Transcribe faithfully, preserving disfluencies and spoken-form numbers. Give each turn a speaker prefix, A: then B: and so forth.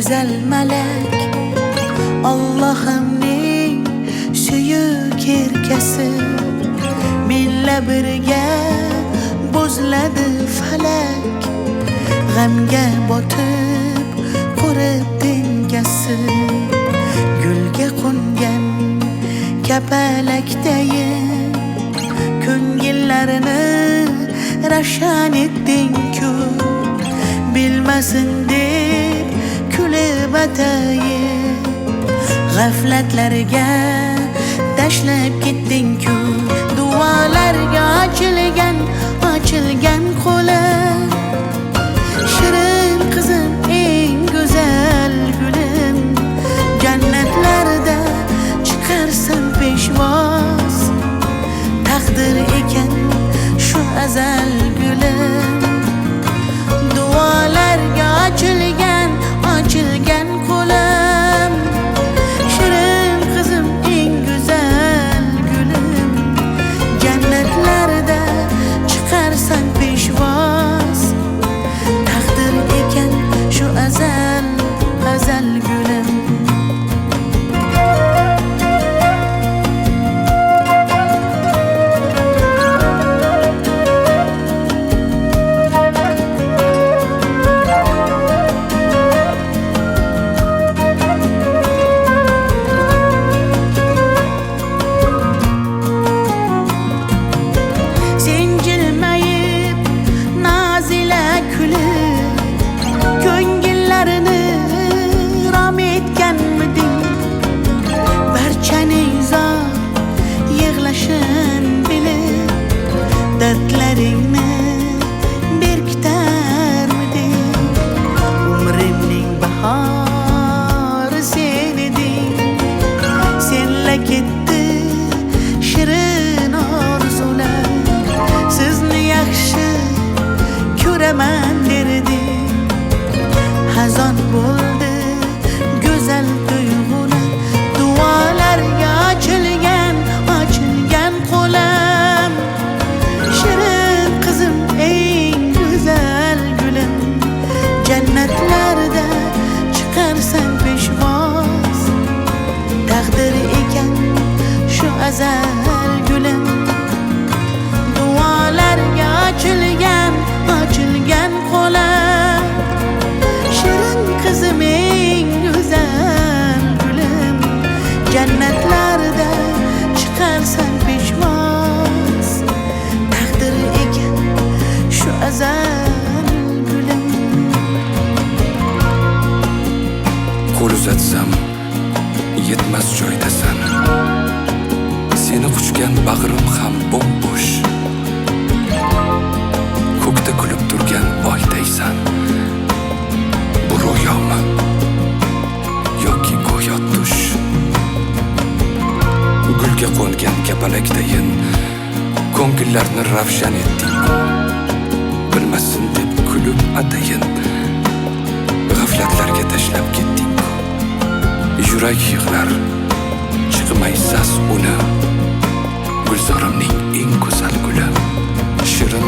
A: güzel melek, Allah'ımning suyuk erkasi, menla birga buzladi falak, g'amga botib qurib dengasi, gulga qo'ngan kapalakdayin ko'ngillarini ravshan etding-ku, bilmasin deb kulib atayin g'aflatlarga tashlab ketding-ku. Duolarga ochilgan ochilgan qo'lim, shirin qizim eng go'zal gulim, jannatlarda chiqarsan peshvoz, taqdir ekan shu azal gulim. Duolarga ochilgan ochilgan qo'lim, shirin qizim eng go'zal gulim, jannatlarda chiqarsan peshvoz, taqdir ekan shu azal azal gulim. Dardlaringni berkitarmiding, umrimning bahori sen eding, senla ketdi shirin orzular, sizni yaxshi ko'raman derding, xazon bo'ldi go'zal tuyg'ular. Duolarga ochilgan ochilgan qo'lim, shirin qizim eng go'zal gulim, jannatlarda chiqarsan peshvoz, taqdir ekan shu azal gulim. Duolarga ochilgan ochilgan qo'lim, shirin qizim eng go'zal gulim, jannatlarda chiqarsan peshvoz, taqdir ekan shu azal gulim.
B: Qo'l uzatsam yetmas joydasan, seni quchgan bag'rim ham bo'm-bo'sh, ko'kda kulib turgan oydaysan. Bu ro'yomi yoki go'yo tush? Gulga qo'ngan kapalakdayin ko'ngillarni ravshan etding, bilmasin deb kulib atayin g'aflatlarga tashlab ketding. Yurak yig'lar chiqmaysas uni, gulzorimning eng go'zal guli, shirin